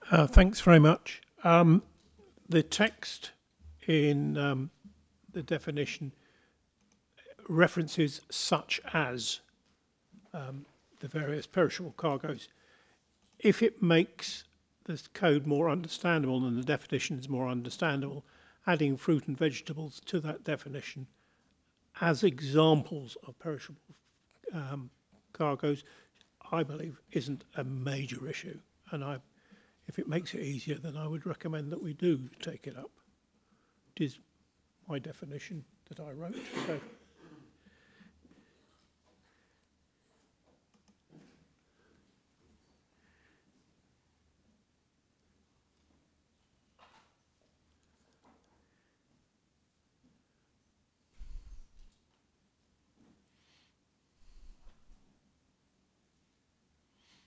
Thanks very much. The text in the definition references such as the various perishable cargoes. If it makes the code more understandable and the definition is more understandable, adding fruit and vegetables to that definition as examples of perishable cargoes, I believe, isn't a major issue. And if it makes it easier, then I would recommend that we do take it up. It is my definition that I wrote. So